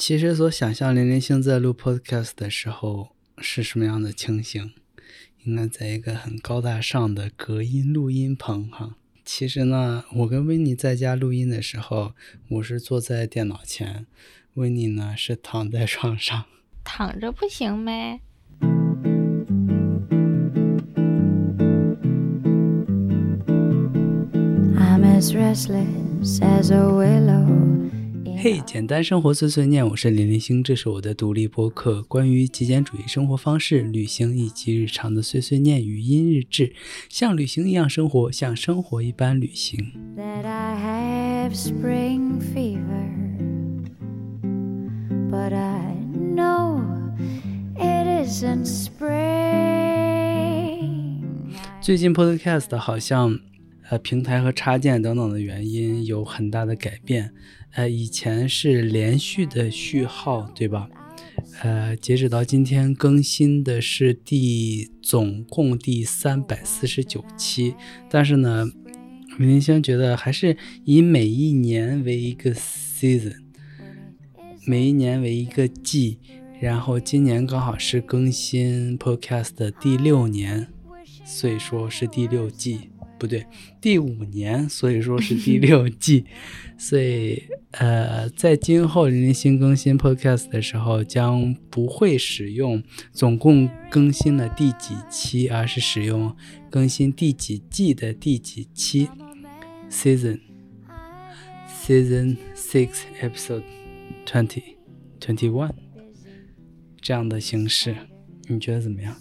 其实所想象林林星在录 podcast 的时候是什么样的情形，应该在一个很高大上的隔音录音棚哈。其实呢，我跟维尼在家录音的时候，我是坐在电脑前，维尼呢是躺在床上。 躺着不行咩嘿，简单生活碎碎念，我是林林星，这是我的独立播客，关于极简主义生活方式、旅行以及日常的碎碎念语音日志，像旅行一样生活，像生活一般旅行。That I have spring fever, but I know it isn't spring. 最近 podcast 好像平台和插件等等的原因有很大的改变。以前是连续的序号，对吧？截止到今天更新的是总共第349期，但是呢，林星觉得还是以每一年为一个 season， 每一年为一个季，然后今年刚好是更新 podcast 的第6年，所以说是第6季。不对，第5年，所以说是第6季。所以在今后林林星更新 podcast 的时候，将不会使用总共更新了第几期，而是使用更新第几季的第几期 Season 6 episode 2021这样的形式，你觉得怎么样？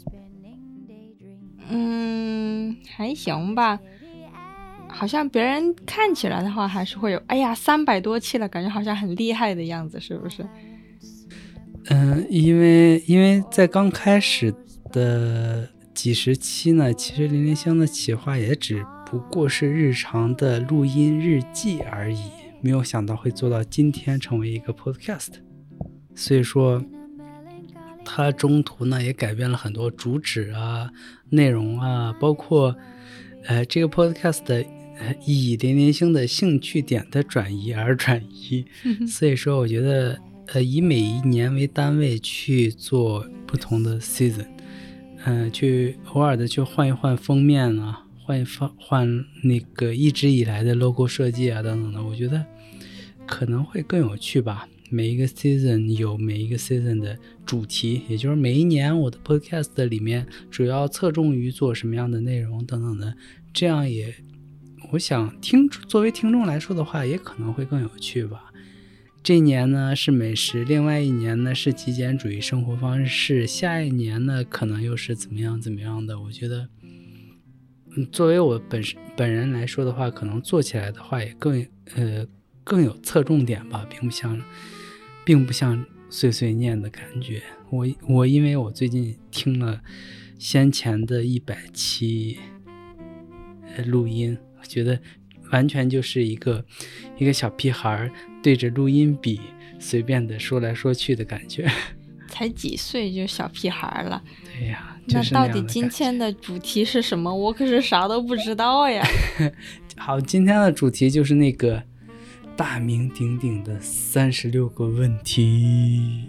还行吧，好像别人看起来的话还是会有300多期了，感觉好像很厉害的样子，是不是？ 因为在刚开始的几十期呢，其实林林星的企划也只不过是日常的录音日记而已，没有想到会做到今天成为一个 podcast。 所以说它中途呢也改变了很多主旨啊、内容啊，包括这个 podcast 的以林林星的兴趣点的转移而转移。所以说我觉得以每一年为单位去做不同的 season，去偶尔的去换一换封面啊，换那个一直以来的 logo 设计啊等等的，我觉得可能会更有趣吧。每一个 season 有每一个 season 的主题，也就是每一年我的 podcast 里面主要侧重于做什么样的内容等等的，这样也我想作为听众来说的话也可能会更有趣吧。这一年呢是美食，另外一年呢是极简主义生活方式，下一年呢可能又是怎么样的。我觉得作为我本人来说的话，可能做起来的话也更有侧重点吧，并不像碎碎念的感觉。我因为我最近听了先前的100期录音，我觉得完全就是一个小屁孩对着录音笔随便的说来说去的感觉。 才几岁就小屁孩了？ 对呀， 那到底今天的主题是什么？我可是啥都不知道呀。 好，今天的主题就是那个大名鼎鼎的36个问题。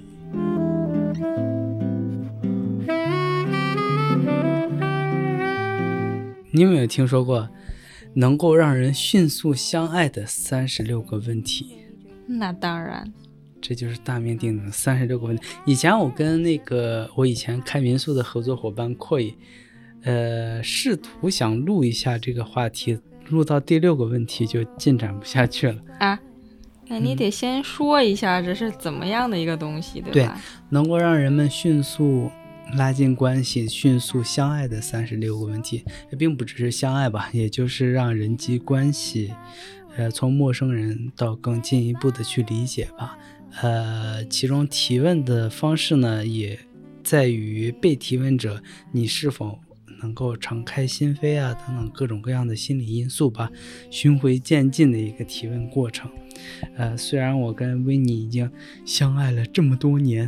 你有没有听说过能够让人迅速相爱的36个问题？ 那当然， 这就是大名鼎鼎的36个问题。以前我跟我以前开民宿的合作伙伴 Koi 试图想录一下这个话题，录到第6个问题就进展不下去了啊。那你得先说一下这是怎么样的一个东西，对吧？ 对，能够让人们迅速拉近关系、迅速相爱的36个问题，并不只是相爱吧，也就是让人际关系从陌生人到更进一步的去理解吧。其中提问的方式呢，也在于被提问者你是否能够敞开心扉啊等等各种各样的心理因素吧，循回渐进的一个提问过程。虽然我跟维尼已经相爱了这么多年，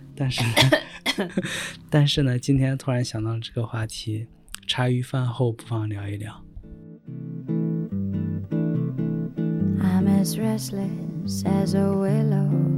但是呢今天突然想到这个话题，茶余饭后不妨聊一聊。I'm as restless as a willow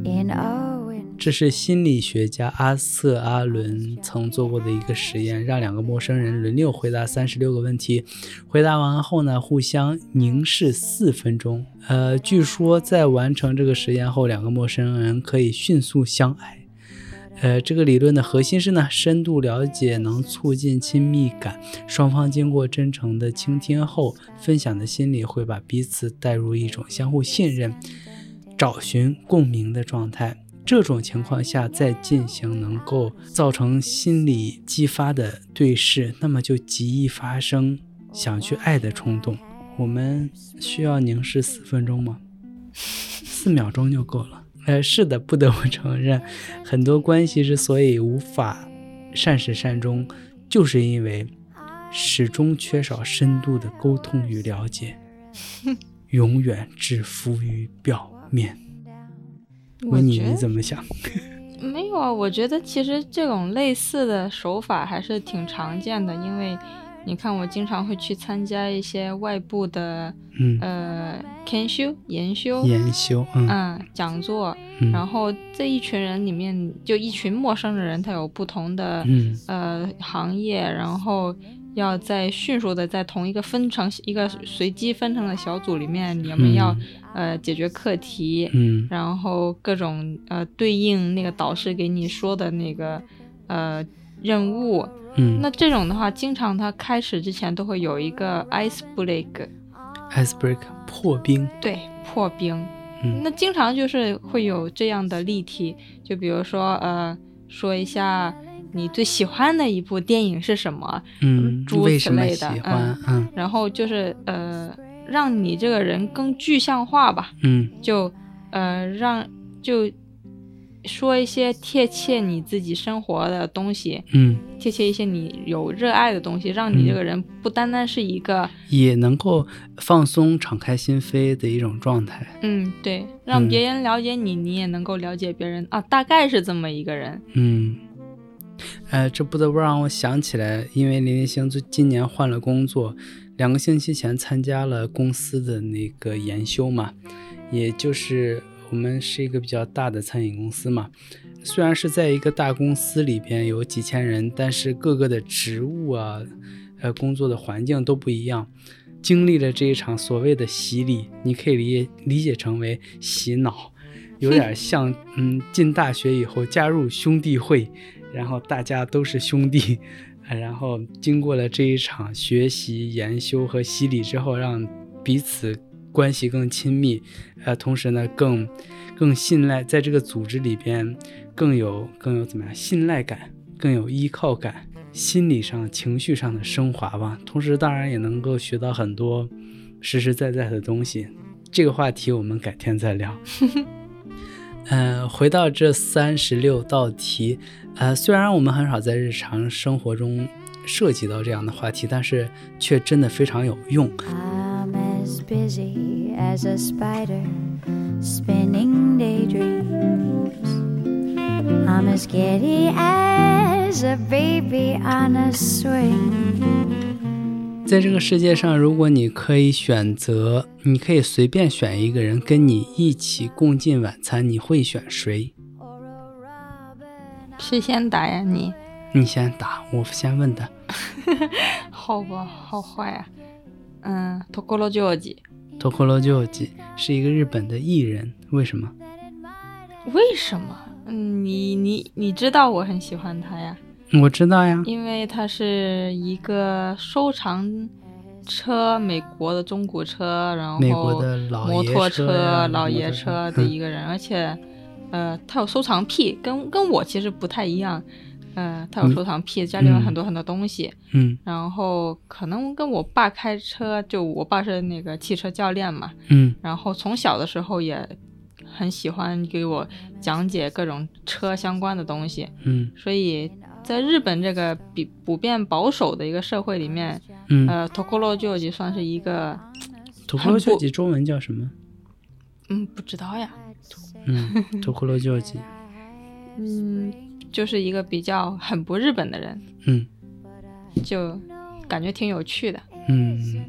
这是心理学家阿瑟·阿伦曾做过的一个实验，让两个陌生人轮流回答36个问题，回答完后呢，互相凝视4分钟。据说在完成这个实验后，两个陌生人可以迅速相爱。这个理论的核心是呢，深度了解能促进亲密感，双方经过真诚的倾听后，分享的心理会把彼此带入一种相互信任、找寻共鸣的状态。这种情况下再进行能够造成心理激发的对视，那么就极易发生想去爱的冲动。我们需要凝视4分钟吗？4秒钟就够了。是的，不得不承认，很多关系之所以无法善始善终，就是因为始终缺少深度的沟通与了解，永远只浮于表面。问你怎么想？ 没有啊，我觉得其实这种类似的手法还是挺常见的，因为你看我经常会去参加一些外部的研修讲座，然后这一群人里面就一群陌生的人，他有不同的行业，然后要在迅速的在同一个随机分成的小组里面，你们要解决课题，然后各种对应那个导师给你说的那个任务，那这种的话，经常他开始之前都会有一个 ice break 破冰， 对，破冰。那经常就是会有这样的例题，就比如说说一下你最喜欢的一部电影是什么，诸此类的，然后就是让你这个人更具象化吧，就说一些贴切你自己生活的东西，贴切一些你有热爱的东西，让你这个人不单单是一个也能够放松敞开心扉的一种状态。 对，让别人了解你，你也能够了解别人啊，大概是这么一个人。 这不得不让我想起来，因为林立星今年换了工作，2个星期前参加了公司的那个研修嘛，也就是我们是一个比较大的餐饮公司嘛，虽然是在一个大公司里边有几千人，但是各个的职务啊，工作的环境都不一样。经历了这一场所谓的洗礼，你可以理解成为洗脑，有点像进大学以后加入兄弟会，然后大家都是兄弟，然后经过了这一场学习、研修和洗礼之后，让彼此关系更亲密，同时呢更信赖，在这个组织里边更有怎么样信赖感，更有依靠感，心理上情绪上的升华吧。同时当然也能够学到很多实实在在的东西。这个话题我们改天再聊。回到这36道题，虽然我们很少在日常生活中涉及到这样的话题，但是却真的非常有用。 As busy as a spider spinning daydreams. I'm as giddy as a baby on a swing. 在这个世界上，如果你可以选择，你可以随便选一个人跟你一起共进晚餐，你会选谁？ 谁先答呀？ 你先答，我先问的。 好吧，好坏啊。Tokoro Joji 是一个日本的艺人，为什么？ 你知道我很喜欢他呀。 我知道呀， 因为他是一个收藏车，美国的中古车，然后美国的摩托车、老爷车的一个人，而且他有收藏癖，跟我其实不太一样。他有收藏癖，家里有很多很多东西。然后可能跟我爸开车，就我爸是那个汽车教练嘛。然后从小的时候也很喜欢给我讲解各种车相关的东西。所以在日本这个普遍保守的一个社会里面，Tokoro Joji 算是一个。 Tokoro Joji 中文叫什么？ 不知道呀。 Tokoro Joji。 就是一个比较很不日本的人，就感觉挺有趣的。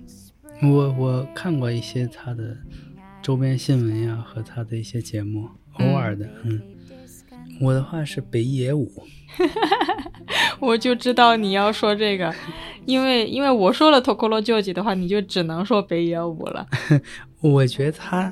我看过一些他的周边新闻呀和他的一些节目， 偶尔的。我的话是北野武。 我就知道你要说这个，因为我说了 Tokoro Joji 的话，你就只能说北野武了。 我觉得他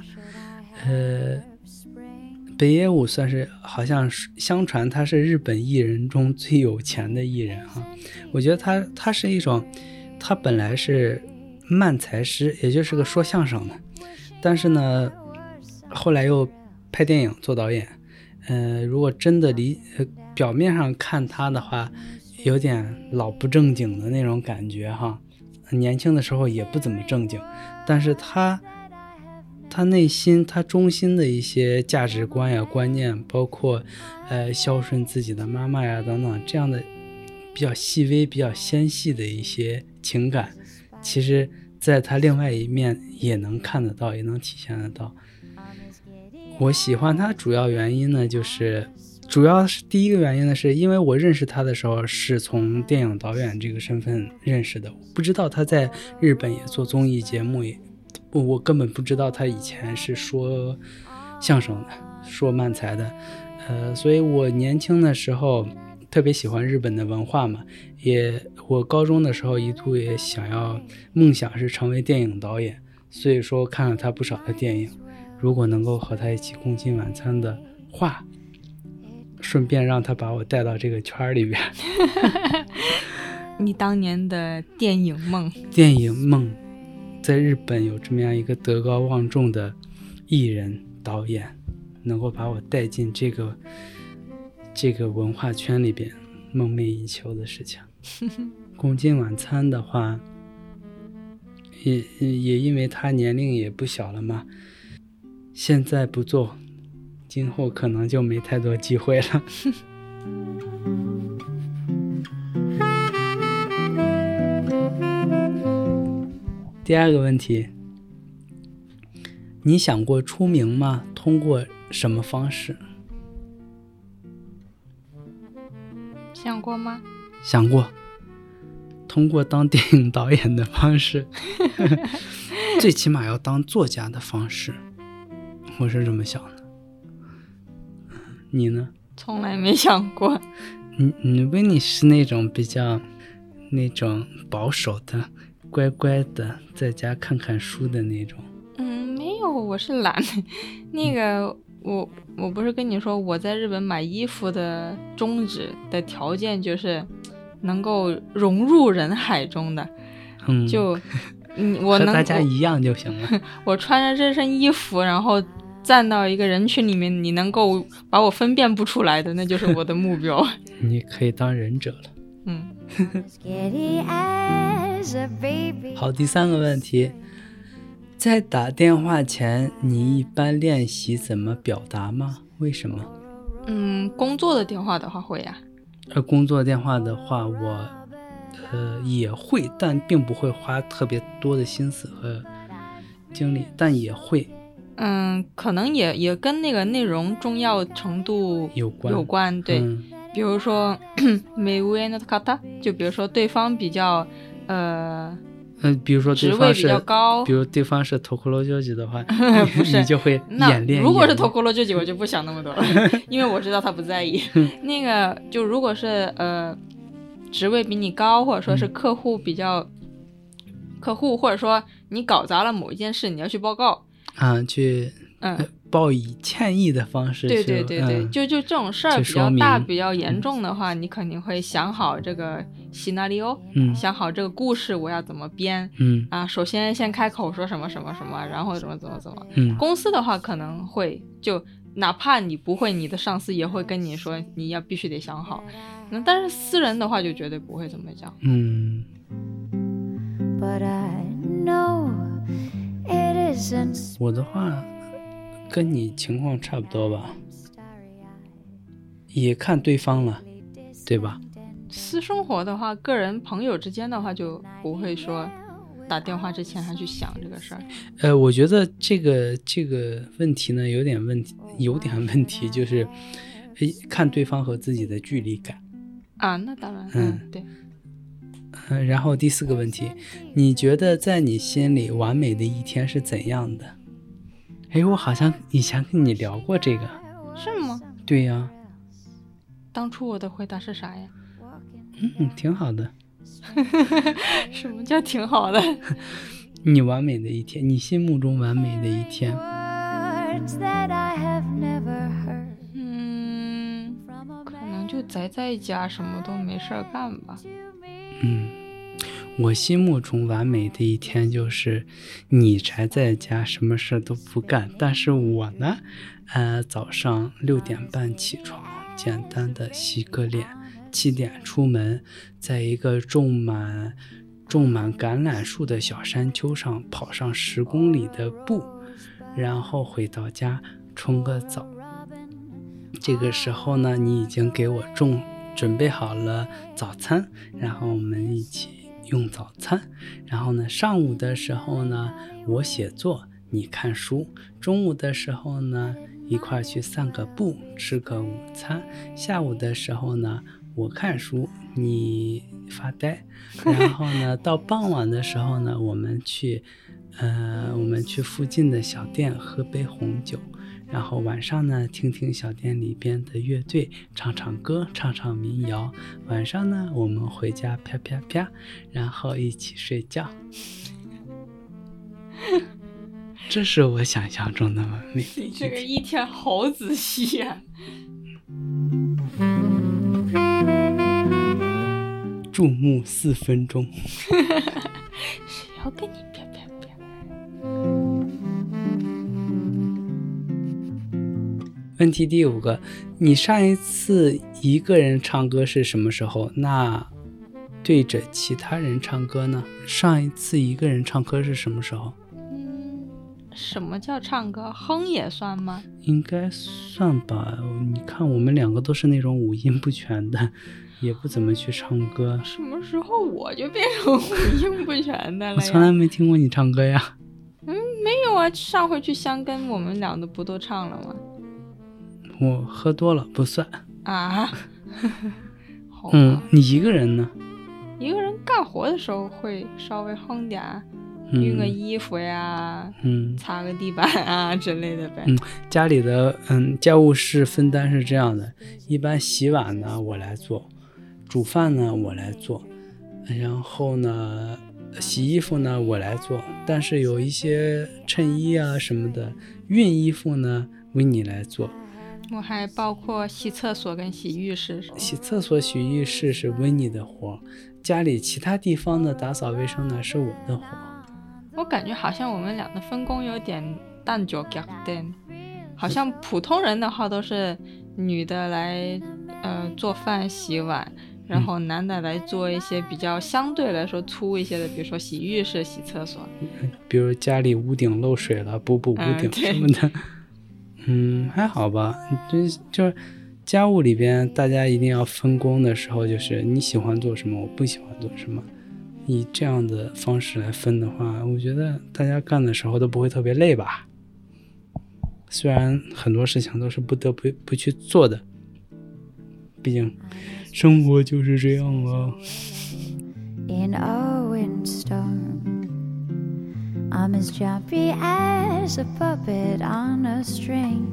北野武算是好像相传他是日本艺人中最有钱的艺人啊。我觉得他是一种，他本来是漫才师，也就是个说相声的，但是呢后来又拍电影做导演。如果真的表面上看他的话，有点老不正经的那种感觉哈。年轻的时候也不怎么正经，但是他内心他中心的一些价值观呀观念，包括孝顺自己的妈妈呀等等，这样的比较细微比较纤细的一些情感，其实在他另外一面也能看得到，也能体现得到。我喜欢他主要原因呢，主要是第一个原因呢，是因为我认识他的时候是从电影导演这个身份认识的，我不知道他在日本也做综艺节目，我根本不知道他以前是说相声的，说漫才的。所以我年轻的时候特别喜欢日本的文化嘛，我高中的时候一度也梦想是成为电影导演，所以说看了他不少的电影。如果能够和他一起共进晚餐的话，顺便让他把我带到这个圈里边。 你当年的电影梦， 在日本有这么样一个德高望重的艺人导演，能够把我带进这个文化圈里边，梦寐以求的事情。共进晚餐的话，也因为他年龄也不小了嘛，现在不做，今后可能就没太多机会了。第二个问题，你想过出名吗？通过什么方式？ 想过吗？ 想过，通过当电影导演的方式。最起码要当作家的方式，我是这么想的。你呢？ 从来没想过。 你是那种比较那种保守的，乖乖的，在家看看书的那种。 没有，我是懒。那个我不是跟你说，我在日本买衣服的宗旨的条件就是能够融入人海中的。就我能和大家一样就行了。 我穿着这身衣服，然后站到一个人群里面，你能够把我分辨不出来的，那就是我的目标。 你可以当忍者了。好，第三个问题，在打电话前你一般练习怎么表达吗？为什么？ 工作的电话的话会呀。 工作电话的话我也会，但并不会花特别多的心思和精力，但也会。 可能也跟那个内容重要程度有关，对。比如说目上の方，就比如说对方比较比如说对方是职位比较高， 比如对方是 Tokoro Joji 的话， 不是你就会演练。 如果是 Tokoro Joji 我就不想那么多了，因为我知道他不在意。那个就如果是职位比你高，或者说是客户或者说你搞砸了某一件事，你要去报告去报以歉意的方式去。 对，就这种事儿比较大比较严重的话，你肯定会想好这个scenario，想好这个故事我要怎么编，首先开口说什么什么什么，然后怎么，公司的话可能会就哪怕你不会，你的上司也会跟你说你必须得想好，但是私人的话就绝对不会这么讲。 我的话跟你情况差不多吧，也看对方了，对吧？ 私生活的话，个人朋友之间的话就不会说打电话之前还去想这个事儿。 我觉得这个问题呢有点问题，就是看对方和自己的距离感那当然。对。 然后第四个问题，你觉得在你心里完美的一天是怎样的？我好像以前跟你聊过这个。 是吗？ 对呀。 当初我的回答是啥呀？ 挺好的。 什么叫挺好的？ 你完美的一天，你心目中完美的一天。 可能就宅在家什么都没事干吧。 我心目中完美的一天就是你宅在家什么事都不干，但是我呢早上6点半起床，简单的洗个脸，7点出门，在一个种满橄榄树的小山丘上跑上10公里的步，然后回到家冲个澡。这个时候呢，你已经给我准备好了早餐，然后我们一起用早餐。然后呢，上午的时候呢，我写作，你看书。中午的时候呢，一块去散个步，吃个午餐。下午的时候呢，我看书，你发呆。然后呢，到傍晚的时候呢，我们去附近的小店喝杯红酒。然后晚上呢，听听小店里边的乐队，唱唱歌，唱唱民谣。晚上呢，我们回家啪啪啪，然后一起睡觉。这是我想象中的完美的一天。 这个一天好仔细呀。 注目4分钟。 谁要跟你啪啪啪？ 问题第5个，你上一次一个人唱歌是什么时候？那对着其他人唱歌呢？上一次一个人唱歌是什么时候？ 什么叫唱歌？哼也算吗？ 应该算吧。你看我们2个都是那种五音不全的，也不怎么去唱歌。 什么时候我就变成五音不全的了呀？ 我从来没听过你唱歌呀。 没有啊，上回去香根我们俩的不都唱了吗？ 我喝多了不算啊。好吧。 你一个人呢？ 一个人干活的时候会稍微哼点，熨个衣服呀，擦个地板啊之类的呗。 家里的家务事分担是这样的，一般洗碗呢我来做，煮饭呢我来做，然后呢洗衣服呢我来做，但是有一些衬衣啊什么的，熨衣服呢维尼来做。 我还包括洗厕所跟洗浴室。 洗厕所洗浴室是维尼的活，家里其他地方的打扫卫生呢是我的活。 我感觉好像我们俩的分工有点男女逆転，好像普通人的话都是女的来做饭洗碗，然后男的来做一些比较相对来说粗一些的，比如说洗浴室、洗厕所， 比如家里屋顶漏水了，补屋顶什么的。还好吧。就是家务里边大家一定要分工的时候，就是你喜欢做什么，我不喜欢做什么，以这样的方式来分的话，我觉得大家干的时候都不会特别累吧。虽然很多事情都是不得不去做的，毕竟生活就是这样啊。 In a windstorm, I'm as jumpy as a puppet on a string.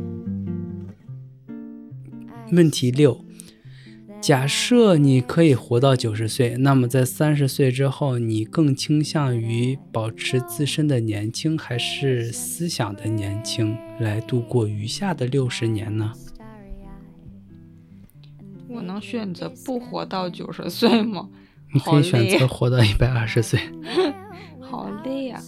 问题6，假设你可以活到90岁，那么在30岁之后，你更倾向于保持自身的年轻，还是思想的年轻，来度过余下的60年呢？ 我能选择不活到90岁吗？ 你可以选择活到120岁。 好累呀。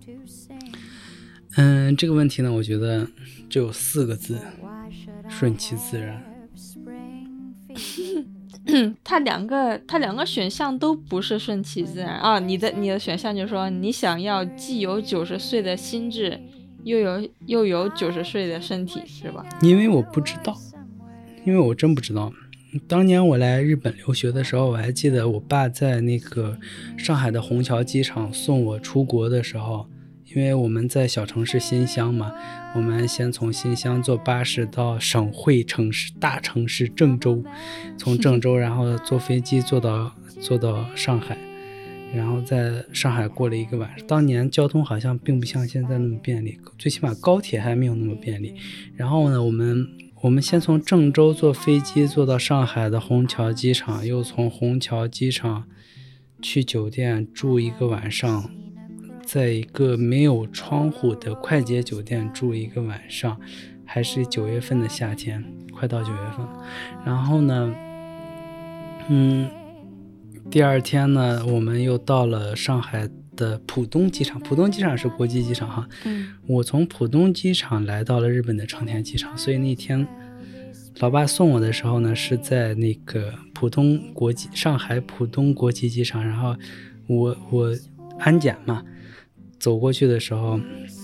这个问题呢，我觉得只有4个字：顺其自然。 它两个选项都不是顺其自然啊！你的选项就是说，你想要既有90岁的心智，又有90岁的身体，是吧？ 因为我不知道，因为我真不知道。当年我来日本留学的时候，我还记得我爸在那个上海的虹桥机场送我出国的时候，因为我们在小城市新乡嘛，我们先从新乡坐巴士到省会城市大城市郑州，从郑州然后坐飞机坐到上海， 然后在上海过了一个晚上。当年交通好像并不像现在那么便利，最起码高铁还没有那么便利。然后呢，我们先从郑州坐飞机坐到上海的虹桥机场，又从虹桥机场去酒店住一个晚上，在一个没有窗户的快捷酒店住一个晚上，还是9月份的夏天，快到9月份。然后呢，第二天呢，我们又到了上海的浦东机场。浦东机场是国际机场哈。我从浦东机场来到了日本的成田机场，所以那天老爸送我的时候呢，是在那个上海浦东国际机场。然后我安检嘛，走过去的时候，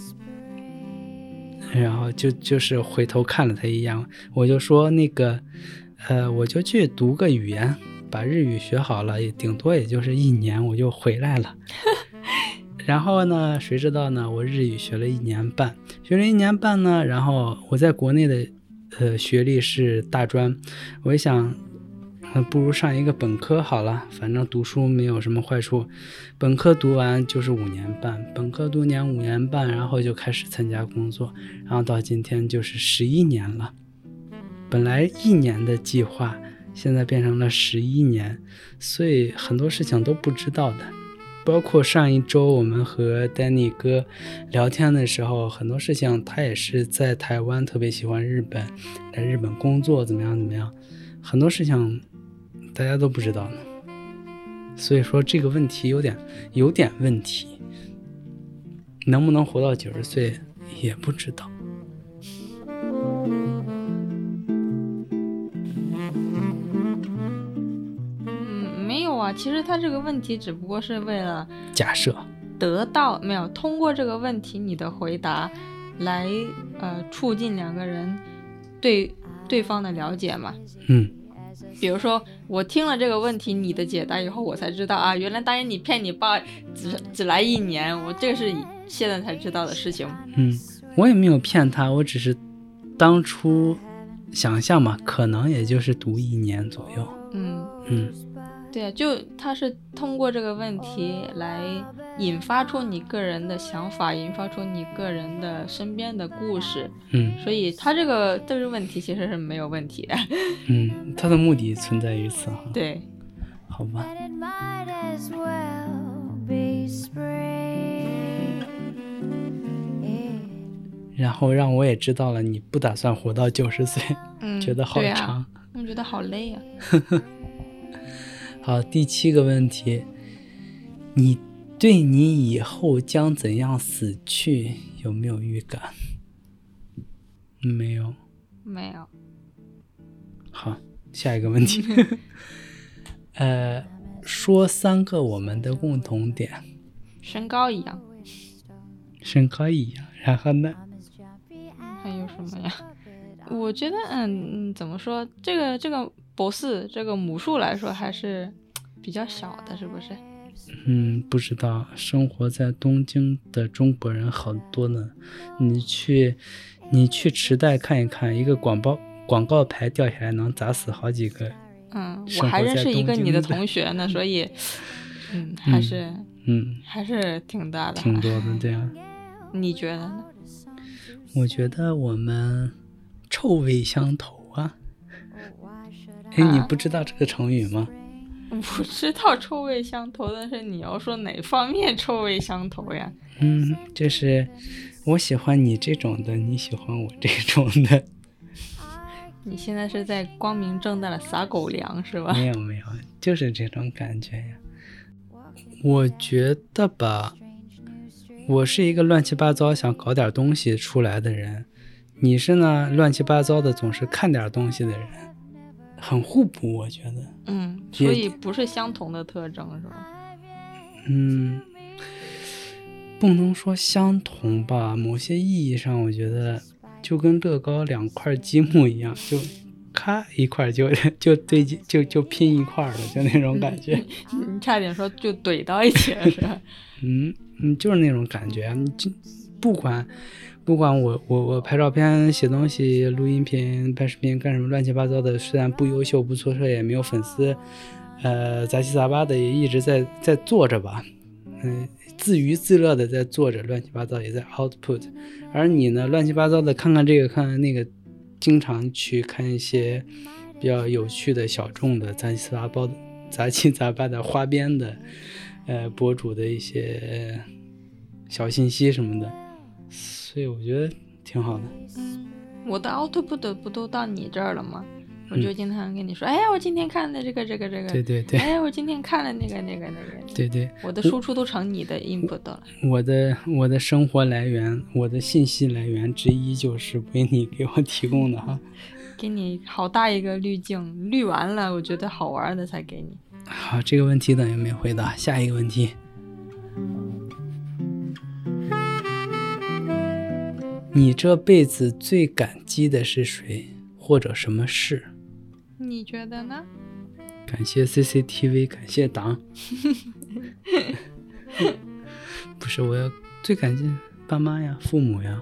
然后就是回头看了他一眼，我就说那个我就去读个语言，把日语学好了，顶多也就是1年我就回来了。然后呢，谁知道呢，我日语学了1年半，呢，然后我在国内的学历是大专，我一想不如上一个本科好了，反正读书没有什么坏处。本科读完就是5年半，5年半，然后就开始参加工作，然后到今天就是11年了。本来1年的计划现在变成了11年，所以很多事情都不知道的。包括上一周我们和丹尼哥聊天的时候，很多事情他也是在台湾特别喜欢日本，来日本工作怎么样，很多事情大家都不知道呢。所以说这个问题有点问题，能不能活到90岁也不知道。 没有啊，其实他这个问题只不过是为了假设通过这个问题你的回答来促进2个人对方的了解嘛。比如说我听了这个问题你的解答以后，我才知道啊，原来当年你骗你爸只来1年，我这个是现在才知道的事情。 我也没有骗他，我只是当初想象嘛，可能也就是读1年左右。 对啊，就他是通过这个问题来引发出你个人的想法，引发出你个人的身边的故事。所以他这个问题其实是没有问题的。 他的目的存在于此哈。 对， 好吧。然后让我也知道了你不打算活到90岁，觉得好长。 我觉得好累啊。 好，第7个问题，你对你以后将怎样死去有没有预感？没有。好，下一个问题。说3个我们的共同点。 身高一样， 然后呢？ 还有什么呀？我觉得怎么说，这个博士这个母数来说还是比较小的，是不是？ 不知道，生活在东京的中国人好多呢。你去池袋看一看，一个广告牌掉下来能砸死好几个。 我还认识一个你的同学呢，所以还是挺大的， 挺多的。对啊， 你觉得呢？ 我觉得我们臭味相投啊。你不知道这个成语吗？ 我知道臭味相投，但是你要说哪方面臭味相投呀？ 就是我喜欢你这种的，你喜欢我这种的。 你现在是在光明正大的撒狗粮是吧？ 没有，就是这种感觉呀。我觉得吧，我是一个乱七八糟想搞点东西出来的人，你是呢乱七八糟的总是看点东西的人，很互补，我觉得。 所以不是相同的特征是吧？ 不能说相同吧，某些意义上我觉得就跟乐高2块积木一样，就咔一块就对就拼一块了，就那种感觉。 你差点说就怼到一起了是吧？ 就是那种感觉。你不管我拍照片、写东西、录音频、拍视频干什么乱七八糟的，虽然不优秀不出色也没有粉丝， 杂七杂八的也一直在做着吧，自娱自乐的在做着，乱七八糟也在 output。而你呢，乱七八糟的看看这个看看那个，经常去看一些比较有趣的小众的杂七杂八的花边的博主的一些小信息什么的，所以我觉得挺好的。 我的 output 不都到你这儿了吗？我就经常跟你说，哎呀，我今天看的这个， 对对对， 哎，我今天看了那个， 对对， 我的输出都成你的 input 了。 我的生活来源，我的信息来源之一就是为你给我提供的哈。 给你好大一个滤镜，滤完了我觉得好玩的才给你。 好，这个问题等于没回答，下一个问题。你这辈子最感激的是谁或者什么事？ 你觉得呢？ 感谢 CCTV， 感谢党。不是，我要最感谢爸妈呀，父母呀。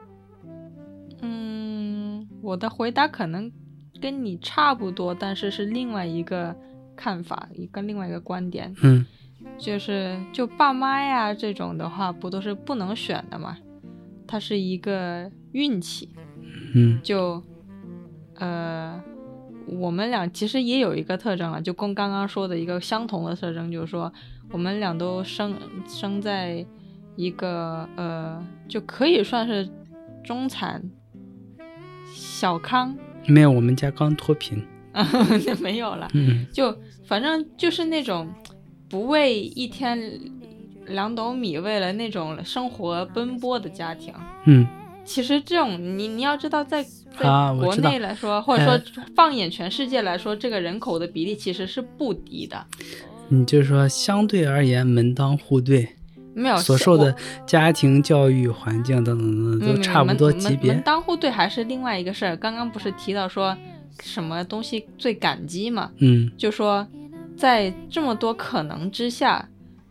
我的回答可能跟你差不多，但是是另外一个看法，另外一个观点。就爸妈呀这种的话，不都是不能选的嘛？它是一个运气。就我们俩其实也有一个特征了，就跟刚刚说的一个相同的特征，就是说我们俩都生在一个就可以算是中产小康。 没有，我们家刚脱贫。 没有了。就反正就是那种不为一天2斗米为了那种生活奔波的家庭。其实这种你要知道在国内来说，或者说放眼全世界来说，这个人口的比例其实是不低的。 你就是说相对而言门当户对， 没有所受的家庭教育环境等等都差不多级别。 门当户对还是另外一个事儿。刚刚不是提到说什么东西最感激嘛？就说在这么多可能之下，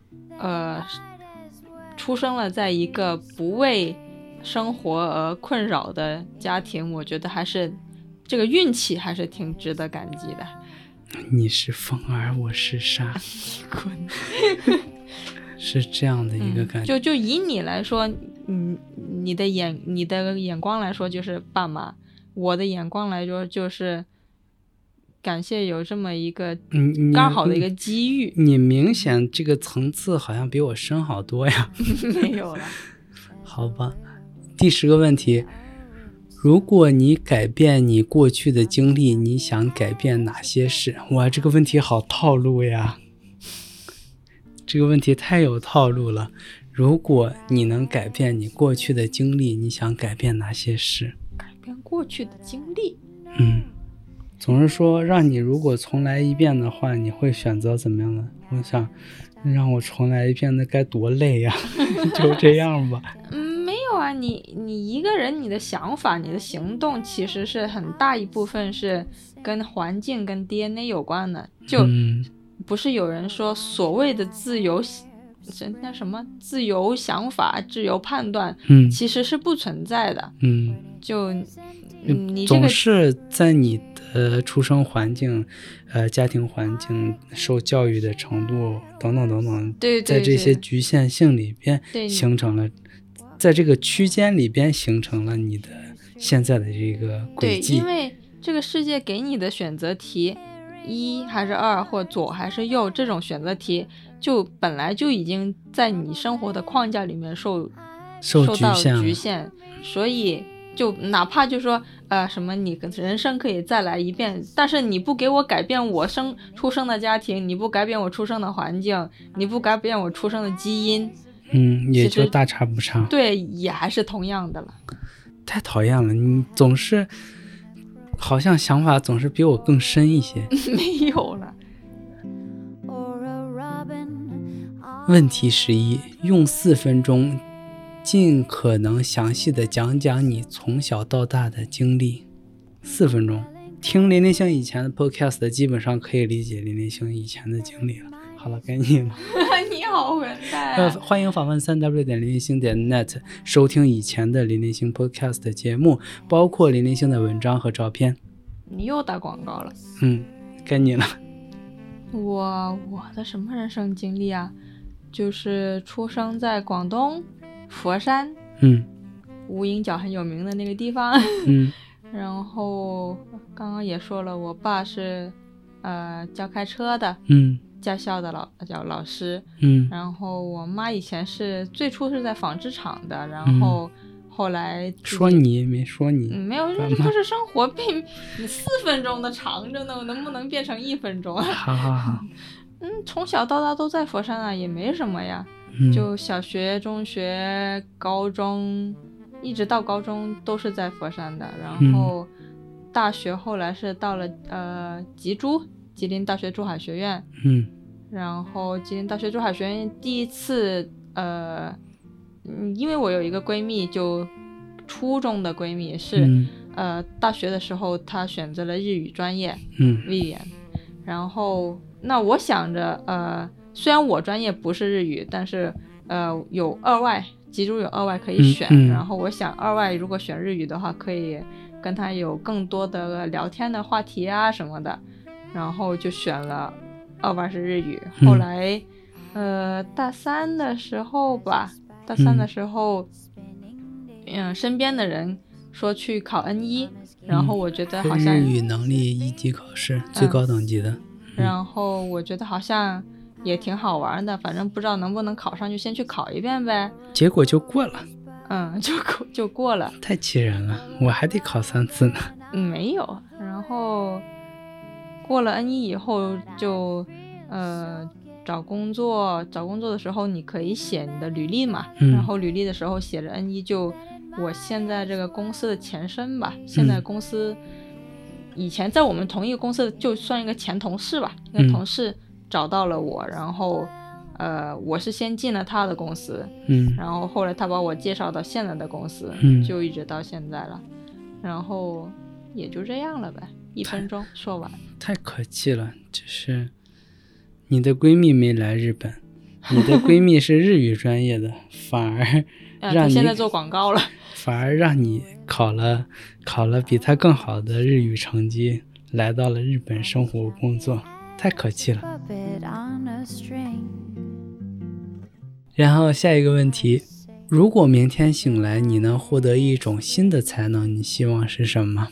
出生了在一个不为生活而困扰的家庭，我觉得还是这个运气还是挺值得感激的。 你是风儿，我是沙。滚。是这样的一个感觉。 就以你来说，你的眼光来说就是爸妈，我的眼光来说就是感谢有这么一个刚好的一个机遇。 你明显这个层次好像比我深好多呀。 没有了。 好吧。第10个问题，如果你改变你过去的经历，你想改变哪些事？哇，这个问题好套路呀。这个问题太有套路了。如果你能改变你过去的经历，你想改变哪些事？ 改变过去的经历？ 总是说让你如果重来一遍的话，你会选择怎么样的？我想让我重来一遍，那该多累呀。就这样吧。 没有啊，你一个人，你的想法你的行动其实是很大一部分是跟环境跟 DNA 有关的。就不是有人说所谓的自由那什么自由想法自由判断其实是不存在的。就你这个总是在你的出生环境家庭环境受教育的程度等等等等， 对， 在这些局限性里边形成了，在这个区间里边形成了你的现在的这个轨迹。 对，因为这个世界给你的选择题1还是2或左还是右，这种选择题就本来就已经在你生活的框架里面受到局限，所以就哪怕就说什么你人生可以再来一遍，但是你不给我改变我出生的家庭，你不改变我出生的环境，你不改变我出生的基因， 也就大差不差。 对，也还是同样的了。 太讨厌了，你总是好像想法总是比我更深一些。 没有了。 问题11，用4分钟尽可能详细的讲讲你从小到大的经历。4分钟，听林林星以前的 podcast 基本上可以理解林林星以前的经历了。好了，该你了。 你好混蛋。 欢迎访问3w.linlin星.net 收听以前的林林星 podcast 的节目，包括林林星的文章和照片。 你又打广告了。 该你了。 我的什么人生经历啊？就是出生在广东佛山，无影脚很有名的那个地方，然后刚刚也说了，我爸是教开车的，驾校的老师，然后我妈以前最初是在纺织厂的，然后后来说你没说你， 没有，这不是生活被你4分钟的长着呢，能不能变成1分钟啊？ 好， 从小到大都在佛山啊，也没什么呀，就小学、中学、高中，一直到高中都是在佛山的，然后大学后来是到了吉林大学珠海学院，然后吉林大学珠海学院第一次因为我有一个闺蜜，就初中的闺蜜是大学的时候她选择了日语专业，日语言，然后那我想着虽然我专业不是日语，但是有2外，吉珠有2外可以选，然后我想2外如果选日语的话，可以跟她有更多的聊天的话题啊什么的，然后就选了2外是日语。后来大三的时候身边的人说去考 N1，然后我觉得好像日语能力1级考试最高等级的， 然后我觉得好像也挺好玩的，反正不知道能不能考上，就先去考一遍呗。 结果就过了， 就过了， 太气人了，我还得考3次呢。 没有，然后过了 N1以后就找工作的时候你可以写你的履历嘛，然后履历的时候写着 N1，就我现在这个公司的前身吧，现在公司以前在我们同一个公司就算一个前同事吧，一个同事找到了我，然后我是先进了他的公司，然后后来他把我介绍到现在的公司，就一直到现在了，然后也就这样了呗，1分钟说完。 太可气了，就是你的闺蜜没来日本，你的闺蜜是日语专业的，反而让你现在做广告了， 反而让你考了比她更好的日语成绩，来到了日本生活工作，太可气了。然后下一个问题，如果明天醒来你能获得一种新的才能，你希望是什么？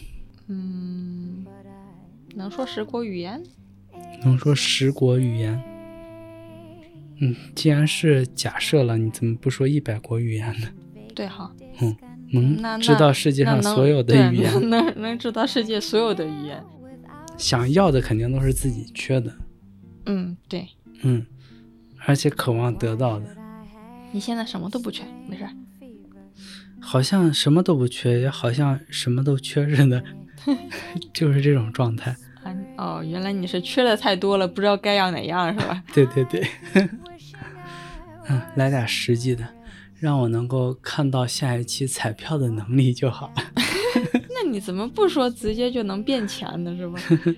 能说10国语言。 能说10国语言。既然是假设了，你怎么不说100国语言呢？ 对哈。 能知道世界上所有的语言。 能知道世界所有的语言。 想要的肯定都是自己缺的。 对。 而且渴望得到的。 你现在什么都不缺，没事。 好像什么都不缺，也好像什么都缺似的，就是这种状态。 原来你是缺的太多了，不知道该要哪样是吧？ 对来点实际的，让我能够看到下一期彩票的能力就好了。 那你怎么不说直接就能变钱的是吧？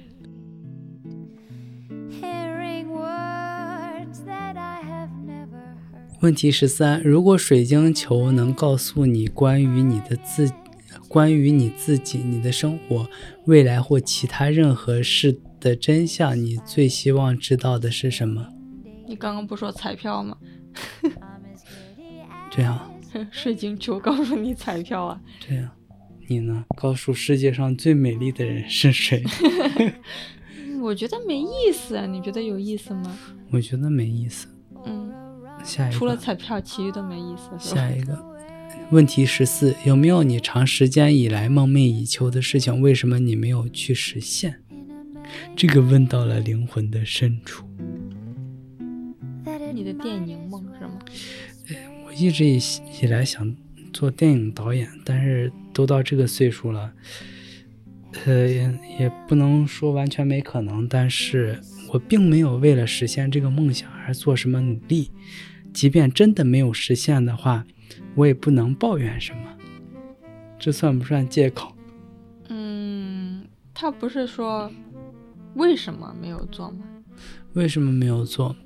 问题13，如果水晶球能告诉你关于你自己、你的生活、未来或其他任何事的真相，你最希望知道的是什么？ 你刚刚不说彩票吗？ 这样， 水晶球告诉你彩票啊？ 这样，你呢？告诉世界上最美丽的人是谁？ 我觉得没意思啊，你觉得有意思吗？ 我觉得没意思。下一个， 除了彩票其余都没意思。 下一个问题14，有没有你长时间以来梦寐以求的事情，为什么你没有去实现？这个问到了灵魂的深处。 你的电影梦是吗？ 我一直以来想做电影导演，但是都到这个岁数了，也不能说完全没可能，但是我并没有为了实现这个梦想而做什么努力，即便真的没有实现的话，我也不能抱怨什么。这算不算借口？ 他不是说为什么没有做吗？ 为什么没有做？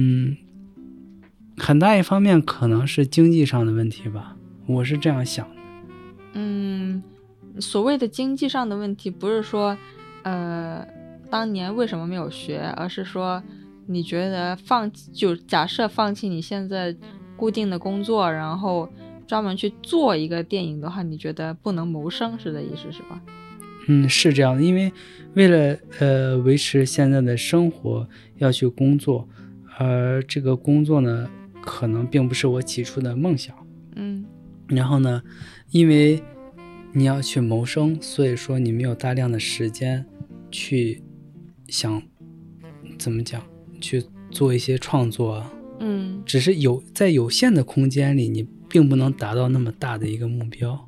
很大一方面可能是经济上的问题吧，我是这样想的。 所谓的经济上的问题，不是说当年为什么没有学，而是说你觉得就假设放弃你现在固定的工作，然后专门去做一个电影的话，你觉得不能谋生是的意思是吧？ 是这样的，因为为了维持现在的生活要去工作，而这个工作呢可能并不是我起初的梦想。然后呢，因为你要去谋生，所以说你没有大量的时间去想怎么讲去做一些创作。只是在有限的空间里，你并不能达到那么大的一个目标。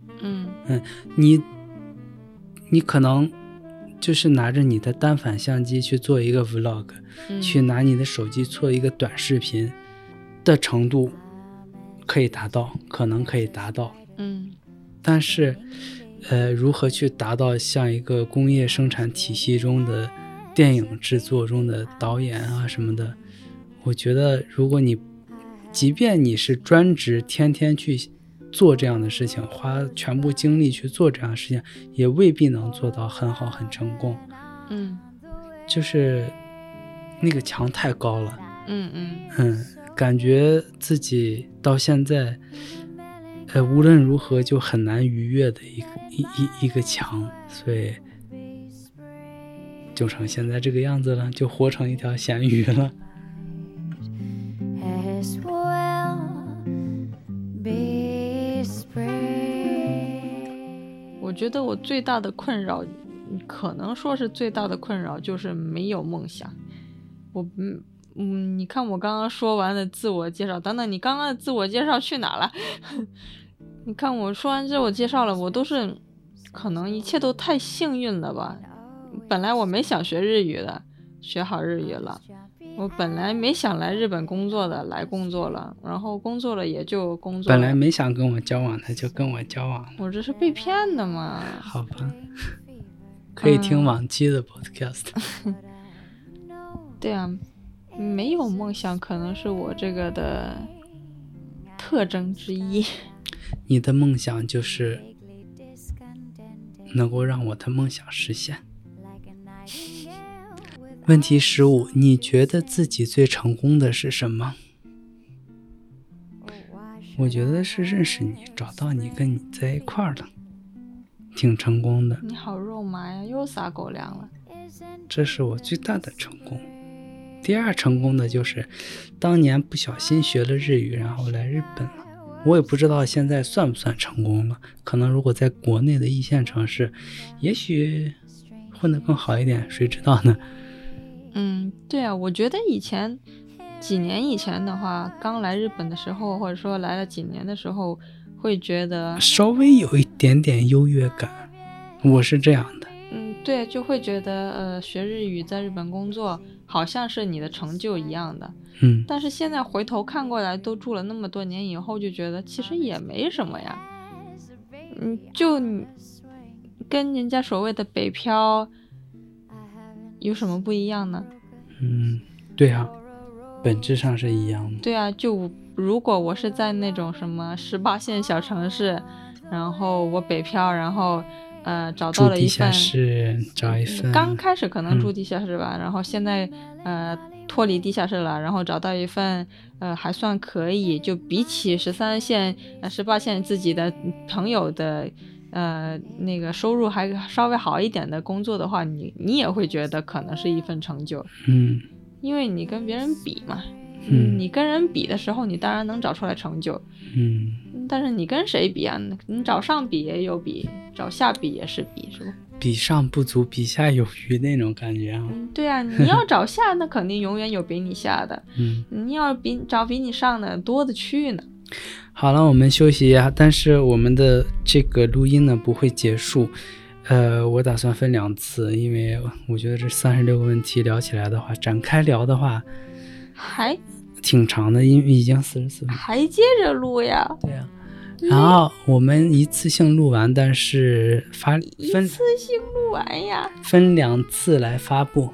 你可能就是拿着你的单反相机去做一个 vlog，去拿你的手机做一个短视频的程度可以达到，可能可以达到。但是如何去达到像一个工业生产体系中的电影制作中的导演啊什么的，我觉得如果即便你是专职天天去做这样的事情，花全部精力去做这样的事情，也未必能做到很好很成功。就是那个墙太高了。感觉自己到现在无论如何就很难逾越的一个墙，所以就成现在这个样子了，就活成一条咸鱼了。 我觉得我最大的困扰，可能说是最大的困扰，就是没有梦想。你看我刚刚说完的自我介绍，等等，你刚刚的自我介绍去哪了？你看我说完自我介绍了，我都是可能一切都太幸运了吧。本来我没想学日语的，学好日语了。我本来没想来日本工作的，来工作了，然后工作了也就工作了。 本来没想跟我交往的，就跟我交往了。 我这是被骗的嘛？ 好吧，可以听往期的 podcast。 对啊，没有梦想可能是我这个的特征之一。 你的梦想就是能够让我的梦想实现。问题15，你觉得自己最成功的是什么？我觉得是认识你，找到你，跟你在一块儿了，挺成功的。 你好肉麻呀，又撒狗粮了。 这是我最大的成功。第二成功的就是当年不小心学了日语，然后来日本了。我也不知道现在算不算成功了，可能如果在国内的一线城市，也许混得更好一点，谁知道呢？ 对啊，我觉得几年以前的话，刚来日本的时候，或者说来了几年的时候，会觉得稍微有一点点优越感，我是这样的。 对，就会觉得学日语在日本工作好像是你的成就一样的。但是现在回头看过来，都住了那么多年以后，就觉得其实也没什么呀。就跟人家所谓的北漂有什么不一样呢？ 对啊，本质上是一样的。 对啊，就如果我是在那种什么18线小城市，然后我北漂，然后找到了一份，住地下室，找一份， 刚开始可能住地下室吧，然后现在脱离地下室了，然后找到一份还算可以，就比起13线、18线自己的朋友的那个收入还稍微好一点的工作的话，你也会觉得可能是一份成就。因为你跟别人比嘛，你跟人比的时候，你当然能找出来成就。但是你跟谁比啊？你找上比也有比，找下比也是比，是吧？ 比上不足，比下有余那种感觉啊。 对啊，你要找下，那肯定永远有比你下的。你要找比你上的多的去呢。 好了，我们休息一下，但是我们的这个录音呢不会结束。我打算分2次，因为我觉得这36个问题聊起来的话，展开聊的话， 还挺长的，因为已经44分， 还接着录呀？ 对呀。然后我们一次性录完，但是一次性录完呀， 分2次来发布。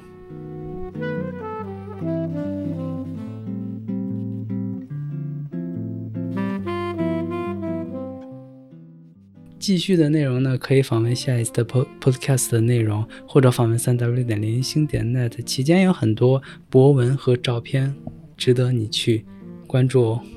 继续的内容呢，可以访问下一次的 podcast 的内容，或者访问3w.lin星.net， 期间有很多博文和照片值得你去关注哦。